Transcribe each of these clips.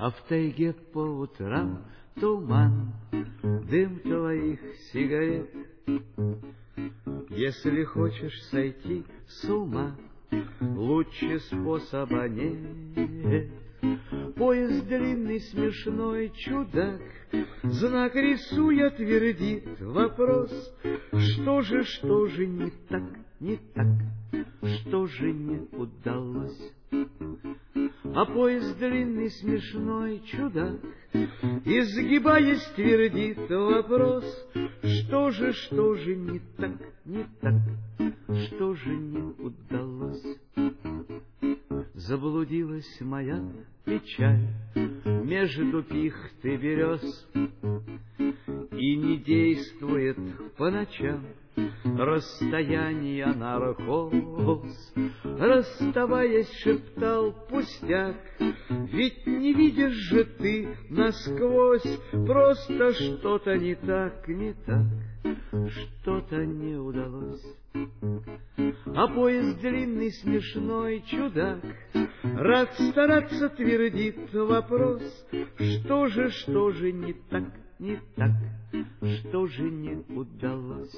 А в тайге по утрам туман, дым твоих сигарет. Если хочешь сойти с ума, лучше способа нет. Поезд длинный, смешной чудак, знак рисуя твердит вопрос. Что же не так, не так, что же не удалось? А поезд длинный, смешной чудак, изгибаясь, твердит вопрос. Что же не так, не так, что же не удалось? Заблудилась моя печаль между пихт и берез, и не действует по ночам расстояние наркоз. Расставаясь, шептал пустяк, ведь не видишь же ты насквозь, просто что-то не так, не так, что-то не удалось. А поезд длинный, смешной чудак, рад стараться, твердит вопрос. Что же не так, не так, что же не удалось?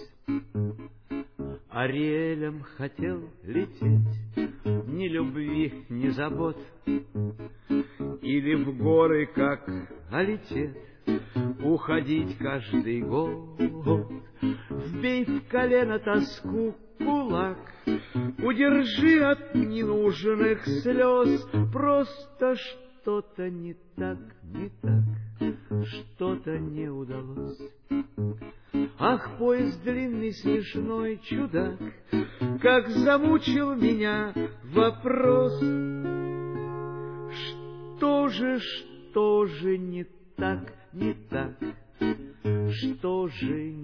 Ариэлем хотел лететь, ни любви, ни забот, или в горы, как Алитет, уходить каждый год. Вбей в колено тоску кулак, удержи от ненужных слез. Просто что-то не так, не так, что-то не удалось. Ах, поезд длинный, смешной чудак, как замучил меня вопрос. Что же не так, не так, что же